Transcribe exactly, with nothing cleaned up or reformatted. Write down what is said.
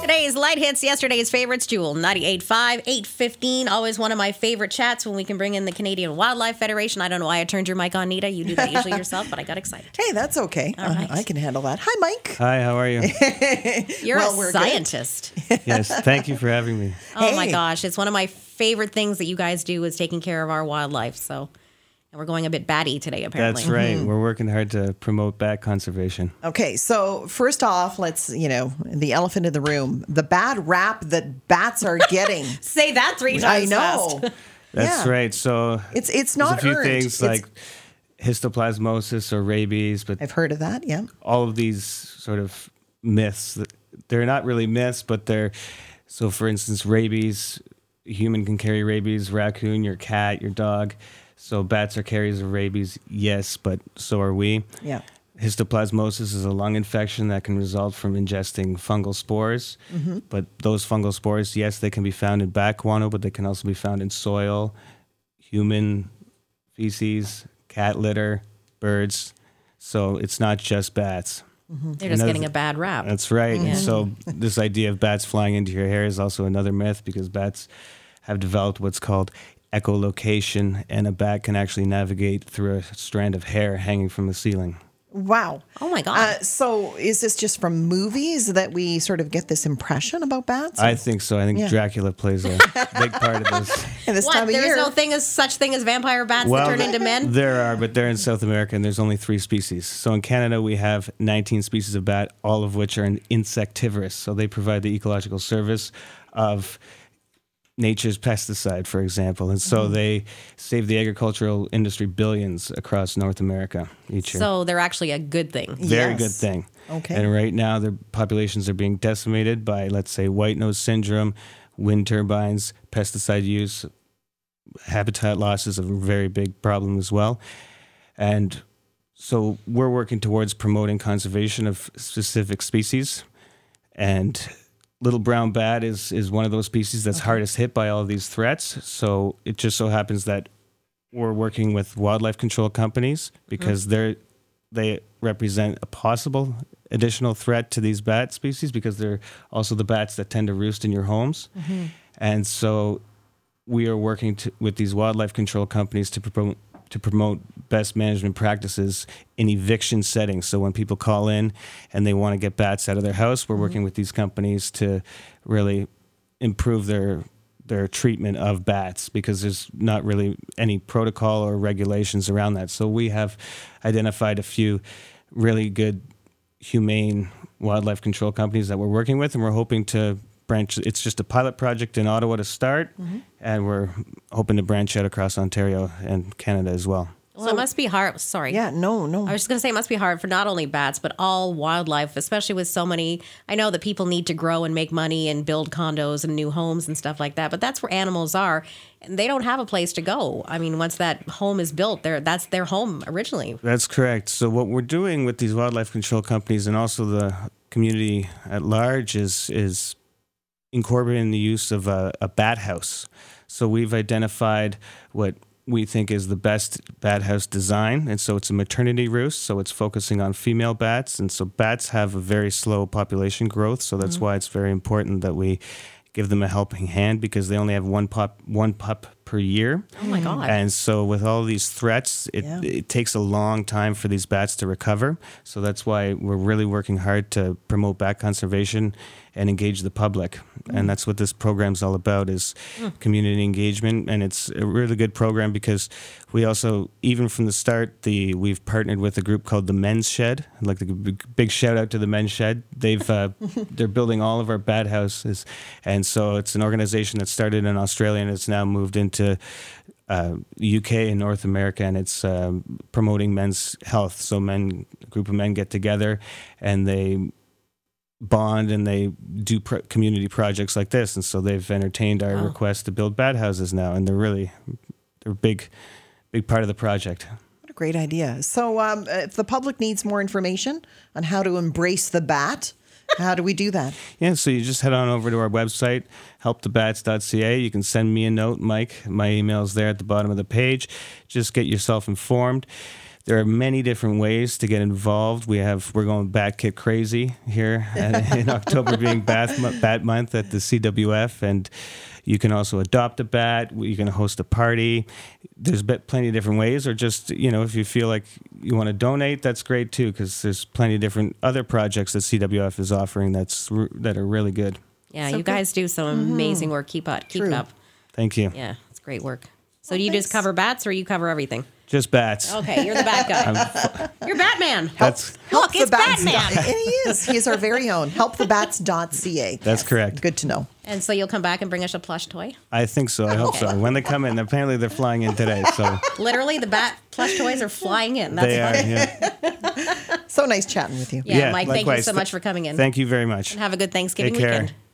Today's light hits, yesterday's favorites, Jewel, ninety-eight point five, eight fifteen. Always one of my favorite chats when we can bring in the Canadian Wildlife Federation. I don't know why I turned your mic on, Nita. You do that usually yourself, but I got excited. Hey, that's okay. All right. uh, I can handle that. Hi, Mike. Hi, how are you? You're Well, a we're scientist. Yes, thank you for having me. Oh, my Hey. gosh. It's one of my favorite things that you guys do is taking care of our wildlife. So, and we're going a bit batty today, apparently. That's right. We're working hard to promote bat conservation. Okay, so first off, let's, you know, the elephant in the room, the bad rap that bats are getting. Say that three I times know. fast. That's Yeah. right. So It's it's there's not a few earned. things It's- like histoplasmosis or rabies, but I've heard of that, yeah. all of these sort of myths, that- they're not really myths, but they're, so for instance, rabies, a human can carry rabies, raccoon, your cat, your dog. So bats are carriers of rabies, yes, but so are we. Yeah. Histoplasmosis is a lung infection that can result from ingesting fungal spores. Mm-hmm. But those fungal spores, yes, they can be found in bat guano, but they can also be found in soil, human feces, cat litter, birds. So it's not just bats. They're just Another getting th- a bad rap. That's right. Yeah. And so this idea of bats flying into your hair is also another myth, because bats have developed what's called echolocation, and a bat can actually navigate through a strand of hair hanging from the ceiling. Wow. Oh, my God. Uh, so is this just from movies that we sort of get this impression about bats? I think so. I think Yeah. Dracula plays a big part of this. And this What? time of There's year. no thing as such thing as vampire bats that turn into men? There are, but they're in South America, and there's only three species. So in Canada, we have nineteen species of bat, all of which are insectivorous. So they provide the ecological service of nature's pesticide, for example. And so Mm-hmm. they save the agricultural industry billions across North America each year. So they're actually a good thing. Very Yes. good thing. Okay. And right now, their populations are being decimated by, let's say, white nose syndrome, wind turbines, pesticide use, habitat loss is a very big problem as well. And so we're working towards promoting conservation of specific species. And little brown bat is, is one of those species that's hardest hit by all of these threats. So it just so happens that we're working with wildlife control companies because they're they represent a possible additional threat to these bat species, because they're also the bats that tend to roost in your homes. And so we are working to, with these wildlife control companies to promote to promote best management practices in eviction settings. So when people call in and they want to get bats out of their house, we're working with these companies to really improve their their treatment of bats, because there's not really any protocol or regulations around that. So we have identified a few really good humane wildlife control companies that we're working with, and we're hoping to branch. It's just a pilot project in Ottawa to start, and we're hoping to branch out across Ontario and Canada as well. Well, it must be hard. Sorry. Yeah, no, no. I was just going to say it must be hard for not only bats, but all wildlife, especially with so many. I know that people need to grow and make money and build condos and new homes and stuff like that, but that's where animals are. And they don't have a place to go. I mean, once that home is built, they're, that's their home originally. That's correct. So what we're doing with these wildlife control companies and also the community at large is is incorporating the use of a, a bat house. So we've identified what we think is the best bat house design. And so it's a maternity roost. So it's focusing on female bats. And so bats have a very slow population growth. So that's why it's very important that we give them a helping hand, because they only have one pup, one pup per year. Oh, my God. And so with all these threats, it, Yeah. it takes a long time for these bats to recover. So that's why we're really working hard to promote bat conservation and engage the public. And that's what this program's all about, is community engagement. And it's a really good program because we also, even from the start, the we've partnered with a group called the Men's Shed. I'd like to give a big, big shout out to the Men's Shed. They've uh, they're building all of our bat houses. And so it's an organization that started in Australia and it's now moved into uh, U K and North America, and it's um, promoting men's health. So men, a group of men get together and they bond and they do pro- community projects like this. And so they've entertained our Wow. request to build bat houses now, and they're really they're a big, big part of the project. What a great idea. So um, if the public needs more information on how to embrace the bat, how do we do that? Yeah, so you just head on over to our website, help the bats dot c a. You can send me a note, Mike. My email's there at the bottom of the page. Just get yourself informed. there are many different ways to get involved. We have we're going Bat Kit crazy here at, in October, being Bat, Bat Month at the C W F, and you can also adopt a bat. You can host a party. There's plenty of different ways, or just, you know, if you feel like you want to donate, that's great too, because there's plenty of different other projects that C W F is offering that's that are really good. Yeah, So you good. guys do some amazing work. Keep up, keep it True. up. Thank you. Yeah, it's great work. So Well, do you thanks. just cover bats, or you cover everything? Just bats. Okay, you're the bat guy. You're Batman. That's Look, it's Bats Batman. dot- and he is. He is our very own. help the bats dot c a. that's correct. Good to know. And so you'll come back and bring us a plush toy? I think so. I hope so. When they come in, apparently they're flying in today. So Literally, the bat plush toys are flying in. That's they are. funny. Yeah. So nice chatting with you. Yeah, Mike, thank you likewise. so much for coming in. Thank you very much. Have a good Thanksgiving Take care. weekend.